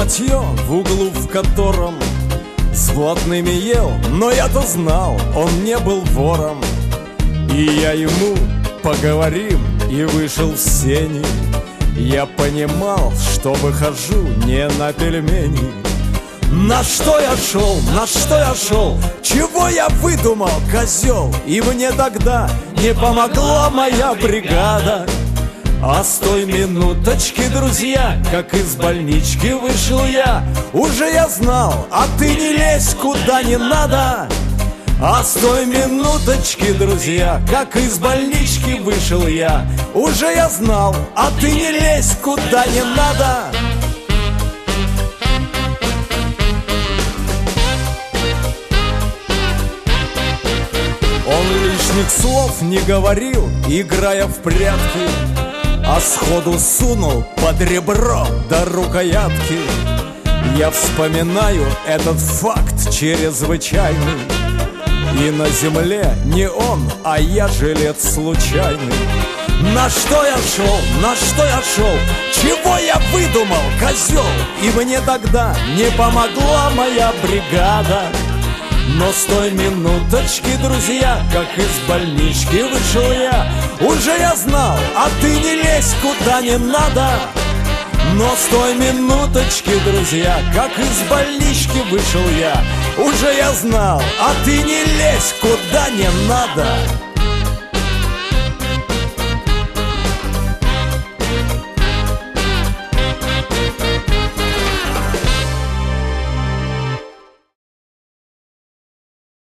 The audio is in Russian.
питье, в углу в котором с блатными ел. Но я-то знал, он не был вором. И я ему: поговорим, и вышел в сени. Я понимал, что выхожу не на пельмени. На что я шел, на что я шел? Чего я выдумал, козел? И мне тогда не помогла моя бригада. А с той минуточки, друзья, как из больнички вышел я, уже я знал, а ты не лезь куда не надо. А с той минуточки, друзья, как из больнички вышел я, уже я знал, а ты не лезь куда не надо. Он лишних слов не говорил, играя в прятки, а сходу сунул под ребро до рукоятки. Я вспоминаю этот факт чрезвычайный, и на земле не он, а я жилец случайный. На что я шел, на что я шел? Чего я выдумал, козел? И мне тогда не помогла моя бригада. Но с той минуточки, друзья, как из больнички вышел я, уже я знал, а ты не лезь куда не надо. Но с той минуточки, друзья, как из больнички вышел я, уже я знал, а ты не лезь куда не надо.